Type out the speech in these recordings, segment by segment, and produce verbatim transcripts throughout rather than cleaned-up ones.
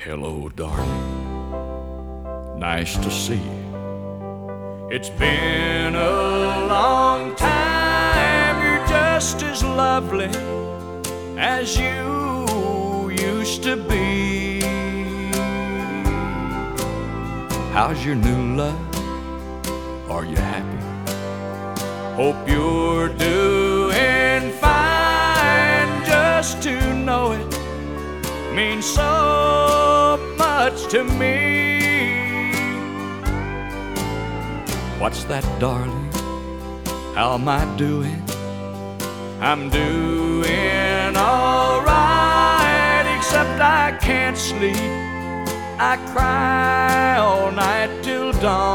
Hello, darling. Nice to see you. It's been a long time. You're just as lovely as you used to be. How's your new love? Are you happy? Hope you're doing fine. Just to know it means so much to me. What's that, darling? How am I doing? I'm doing all right, except I can't sleep. I cry all night till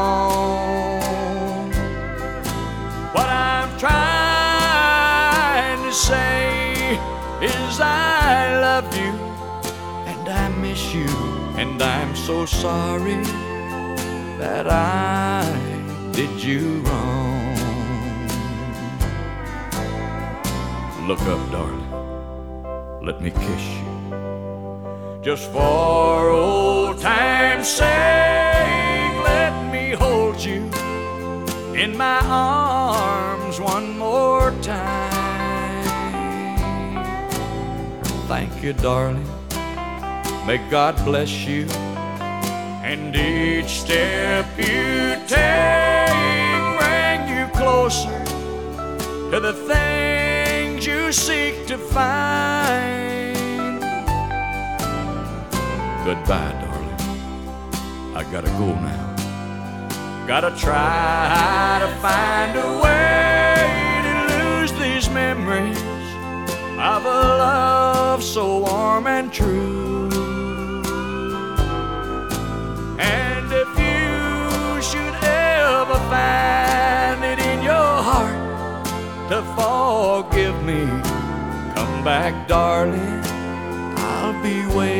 dawn. What I'm trying to say is I love you and I miss you, and I'm so sorry that I did you wrong. Look up, darling, let me kiss you, just for old time's sake. Let me hold you in my arms one more time. Thank you, darling, may God bless you, and each step you take bring you closer to the things you seek to find. Goodbye, darling, I gotta go now. Gotta try to find a way to lose these memories of a love so warm and true. And if you should ever find it in your heart to forgive me, come back, darling, I'll be waiting.